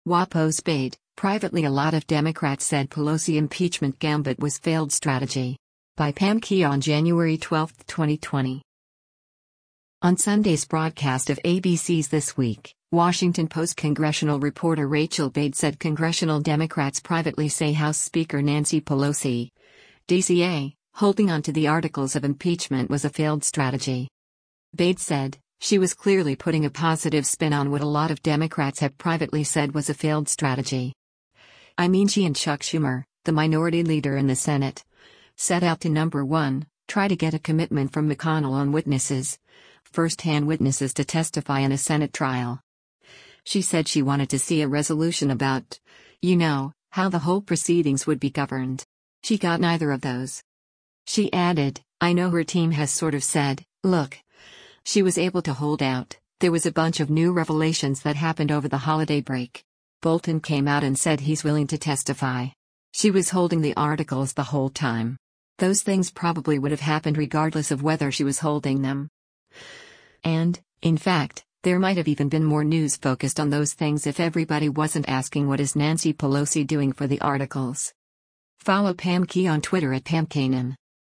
WAPO Spade. Privately, a lot of Democrats said Pelosi impeachment gambit was failed strategy. By Pam Key on January 12, 2020. On Sunday's broadcast of ABC's This Week, Washington Post congressional reporter Rachel Bade said congressional Democrats privately say House Speaker Nancy Pelosi, DCA, holding on to the articles of impeachment was a failed strategy. Bade said, she was clearly putting a positive spin on what a lot of Democrats have privately said was a failed strategy. I mean, she and Chuck Schumer, the minority leader in the Senate, set out to number 1, try to get a commitment from McConnell on witnesses, first-hand witnesses to testify in a Senate trial. She said she wanted to see a resolution about, how the whole proceedings would be governed. She got neither of those. She added, I know her team has sort of said, look. She was able to hold out. There was a bunch of new revelations that happened over the holiday break. Bolton came out and said he's willing to testify. She was holding the articles the whole time. Those things probably would have happened regardless of whether she was holding them. And, in fact, there might have even been more news focused on those things if everybody wasn't asking what is Nancy Pelosi doing for the articles. Follow Pam Key on Twitter at PamKanan.